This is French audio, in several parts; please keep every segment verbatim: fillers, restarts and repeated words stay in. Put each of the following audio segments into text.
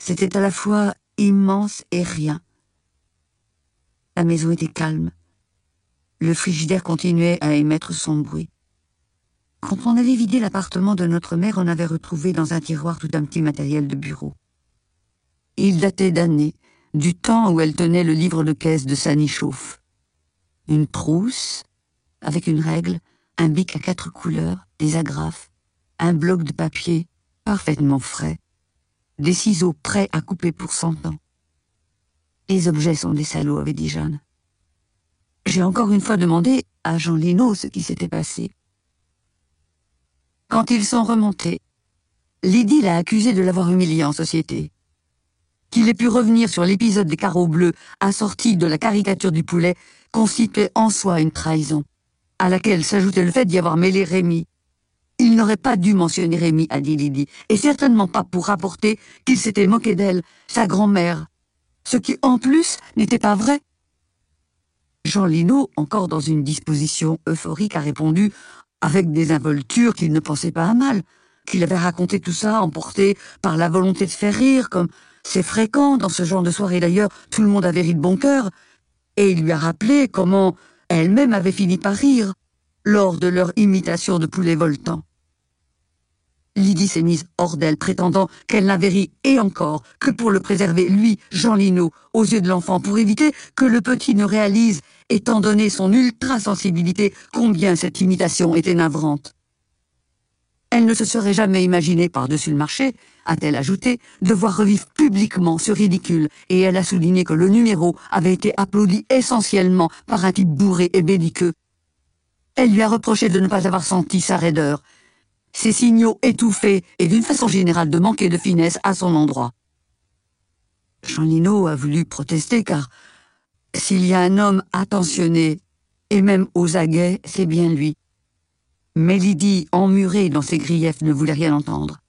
C'était à la fois immense et rien. La maison était calme. Le frigidaire continuait à émettre son bruit. Quand on avait vidé l'appartement de notre mère, on avait retrouvé dans un tiroir tout un petit matériel de bureau. Il datait d'années, du temps où elle tenait le livre de caisse de Sani Chauffe. Une trousse, avec une règle, un bic à quatre couleurs, des agrafes, un bloc de papier parfaitement frais, des ciseaux prêts à couper pour cent ans. Les objets sont des salauds, avait dit Jeanne. J'ai encore une fois demandé à Jean Lino ce qui s'était passé. Quand ils sont remontés, Lydie l'a accusé de l'avoir humilié en société. Qu'il ait pu revenir sur l'épisode des carreaux bleus assorti de la caricature du poulet constituait en soi une trahison, à laquelle s'ajoutait le fait d'y avoir mêlé Rémi. Il n'aurait pas dû mentionner Rémi, a dit Lydie, et certainement pas pour rapporter qu'il s'était moqué d'elle, sa grand-mère, ce qui en plus n'était pas vrai. Jean Lino, encore dans une disposition euphorique, a répondu avec des involtures qu'il ne pensait pas à mal, qu'il avait raconté tout ça emporté par la volonté de faire rire, comme c'est fréquent dans ce genre de soirée d'ailleurs, tout le monde avait ri de bon cœur, et il lui a rappelé comment elle-même avait fini par rire lors de leur imitation de poulet voltant. Lydie s'est mise hors d'elle, prétendant qu'elle n'avait ri, et encore, que pour le préserver, lui, Jean Lino, aux yeux de l'enfant, pour éviter que le petit ne réalise, étant donné son ultra-sensibilité, combien cette imitation était navrante. Elle ne se serait jamais imaginée par-dessus le marché, a-t-elle ajouté, devoir revivre publiquement ce ridicule, et elle a souligné que le numéro avait été applaudi essentiellement par un type bourré et belliqueux. Elle lui a reproché de ne pas avoir senti sa raideur, ses signaux étouffés et d'une façon générale de manquer de finesse à son endroit. Jean Lino a voulu protester car s'il y a un homme attentionné et même aux aguets, c'est bien lui. Mais Lydie, emmurée dans ses griefs, ne voulait rien entendre.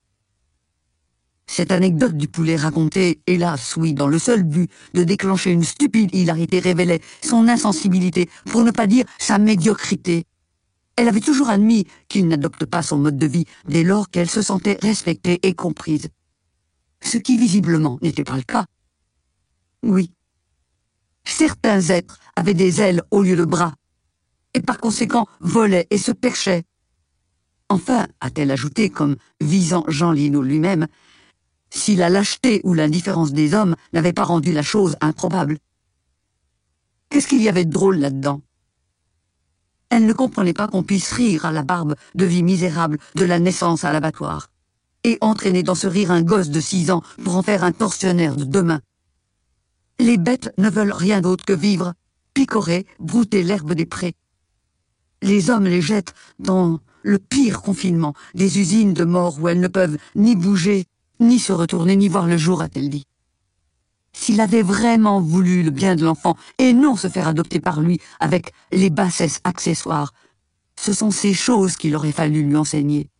Cette anecdote du poulet racontée, hélas, oui, dans le seul but de déclencher une stupide hilarité, révélait son insensibilité, pour ne pas dire sa médiocrité. Elle avait toujours admis qu'il n'adopte pas son mode de vie dès lors qu'elle se sentait respectée et comprise. Ce qui visiblement n'était pas le cas. Oui. Certains êtres avaient des ailes au lieu de bras, et par conséquent volaient et se perchaient. Enfin, a-t-elle ajouté, comme visant Jean Lino lui-même, si la lâcheté ou l'indifférence des hommes n'avait pas rendu la chose improbable. Qu'est-ce qu'il y avait de drôle là-dedans? Elle ne comprenait pas qu'on puisse rire à la barbe de vie misérable de la naissance à l'abattoir, et entraîner dans ce rire un gosse de six ans pour en faire un tortionnaire de demain. Les bêtes ne veulent rien d'autre que vivre, picorer, brouter l'herbe des prés. Les hommes les jettent dans le pire confinement, des usines de mort où elles ne peuvent ni bouger, ni se retourner, ni voir le jour, a-t-elle dit. S'il avait vraiment voulu le bien de l'enfant, et non se faire adopter par lui avec les bassesses accessoires, ce sont ces choses qu'il aurait fallu lui enseigner.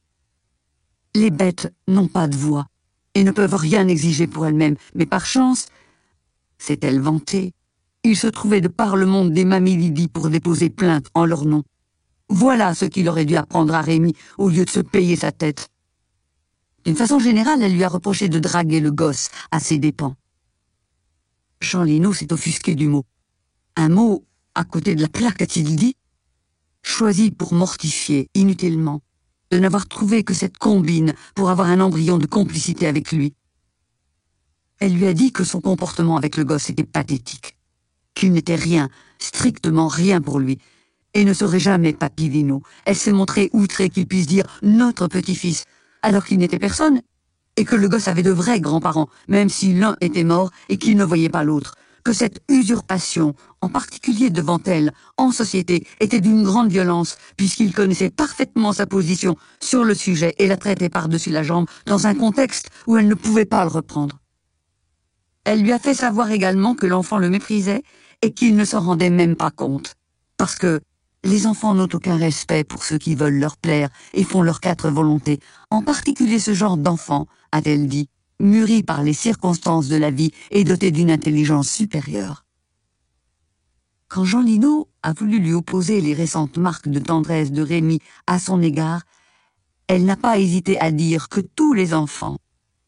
Les bêtes n'ont pas de voix, et ne peuvent rien exiger pour elles-mêmes, mais par chance, s'est-elle vantée, il se trouvait de par le monde des mamies Lydie pour déposer plainte en leur nom. Voilà ce qu'il aurait dû apprendre à Rémi, au lieu de se payer sa tête. D'une façon générale, elle lui a reproché de draguer le gosse à ses dépens. Jean Lino s'est offusqué du mot. Un mot, à côté de la plaque, a-t-il dit, choisi pour mortifier, inutilement, de n'avoir trouvé que cette combine pour avoir un embryon de complicité avec lui. Elle lui a dit que son comportement avec le gosse était pathétique, qu'il n'était rien, strictement rien pour lui, et ne serait jamais Papy Lino. Elle s'est montrée outrée qu'il puisse dire « notre petit-fils », alors qu'il n'était personne, et que le gosse avait de vrais grands-parents, même si l'un était mort et qu'il ne voyait pas l'autre, que cette usurpation, en particulier devant elle, en société, était d'une grande violence, puisqu'il connaissait parfaitement sa position sur le sujet et la traitait par-dessus la jambe, dans un contexte où elle ne pouvait pas le reprendre. Elle lui a fait savoir également que l'enfant le méprisait et qu'il ne s'en rendait même pas compte, parce que les enfants n'ont aucun respect pour ceux qui veulent leur plaire et font leurs quatre volontés, en particulier ce genre d'enfant, a-t-elle dit, mûri par les circonstances de la vie et doté d'une intelligence supérieure. Quand Jean Lino a voulu lui opposer les récentes marques de tendresse de Rémi à son égard, elle n'a pas hésité à dire que tous les enfants